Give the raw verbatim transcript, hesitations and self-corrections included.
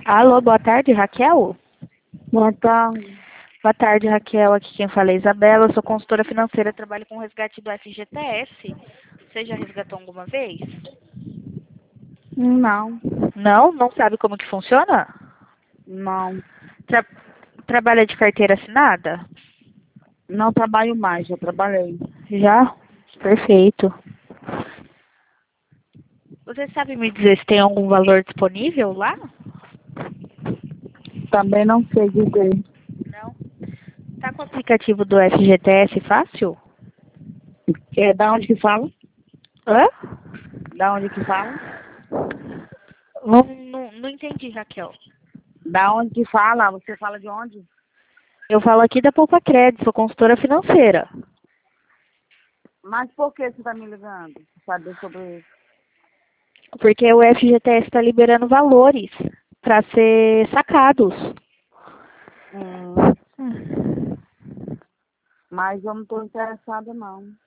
Alô, boa tarde, Raquel? Boa tarde. Boa tarde, Raquel. Aqui quem fala é Isabela. Eu sou consultora financeira, trabalho com resgate do F G T S. Você já resgatou alguma vez? Não, Não? Não sabe como que funciona? não. Tra- trabalha de carteira assinada? Não trabalho mais, já trabalhei. Já? Perfeito. Você sabe me dizer se tem algum valor disponível lá? Também não sei dizer. Não. Tá com o aplicativo do F G T S fácil? É da onde que fala? Hã? Da onde que fala? Não, não, não entendi, Raquel. Da onde que fala? Você fala de onde? Eu falo aqui da Poupa Crédito, sou consultora financeira. Mas por que você está me ligando? Saber sobre isso? Porque o F G T S está liberando valores para ser sacados. Hum, Hum. mas eu não estou interessada, não.